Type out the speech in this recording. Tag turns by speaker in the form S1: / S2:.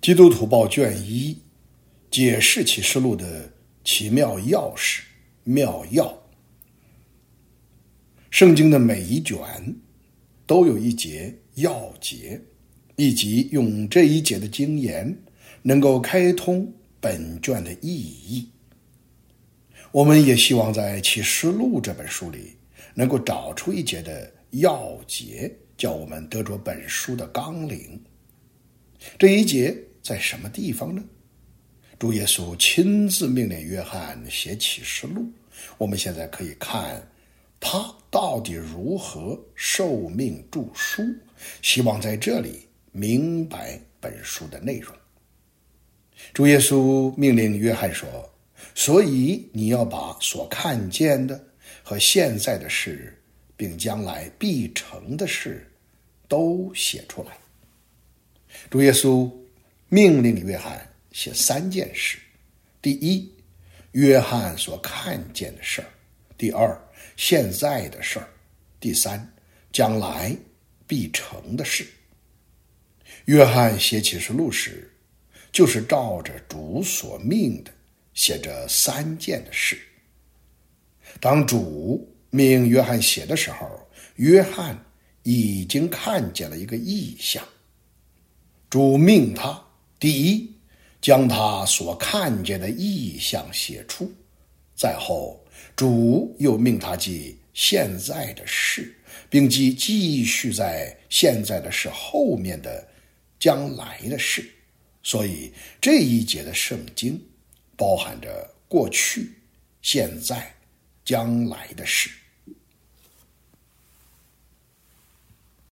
S1: 基督徒报卷1，解释启示录的奇妙钥匙妙药。圣经的每一卷都有一节要节，以及用这一节的经言能够开通本卷的意义。我们也希望在启示录这本书里能够找出一节的要节，叫我们得着本书的纲领。这一节在什么地方呢？主耶稣亲自命令约翰写启示录，我们现在可以看他到底如何受命著书，希望在这里明白本书的内容。主耶稣命令约翰说，所以你要把所看见的和现在的事，并将来必成的事都写出来。主耶稣命令约翰写3件事：第一，约翰所看见的事儿；第二，现在的事儿；第三，将来必成的事。约翰写启示录时，就是照着主所命的写着3件的事。当主命约翰写的时候，约翰已经看见了一个异象。主命他，第一，将他所看见的异象写出；再后，主又命他记现在的事，并记继续在现在的事后面的将来的事。所以这一节的圣经包含着过去、现在、将来的事。